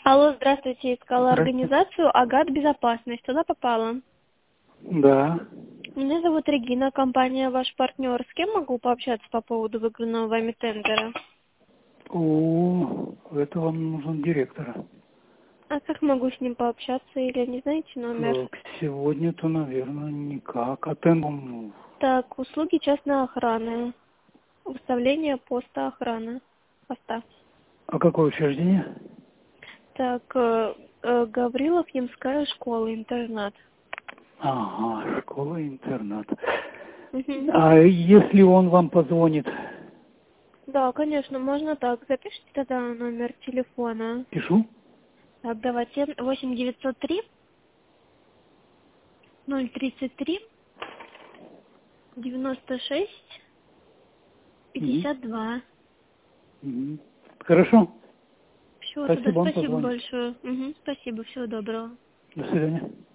Алло, здравствуйте, искала Здравствуйте. организацию «Агат Безопасность». Туда попала. Да. Меня зовут Регина, компания «Ваш партнер». С кем могу пообщаться по поводу выигранного вами тендера? Это вам нужен директор. А как могу с ним пообщаться, или не знаете номер? Как сегодня-то, наверное, никак. А темп, Так, услуги частной охраны. Выставление поста охраны. Поста. а какое учреждение? Так, Гаврилов, Ямская школа, интернат. Ага, школа-интернат. Мгм. А если он вам позвонит? Да, конечно, можно так. Запишите тогда номер телефона. Пишу. Так, давайте. 8903 033 96 Мгм. 52. Мгм. Хорошо. Все, тогда Спасибо, он спасибо позвонит. большое. Спасибо, всего доброго. До свидания.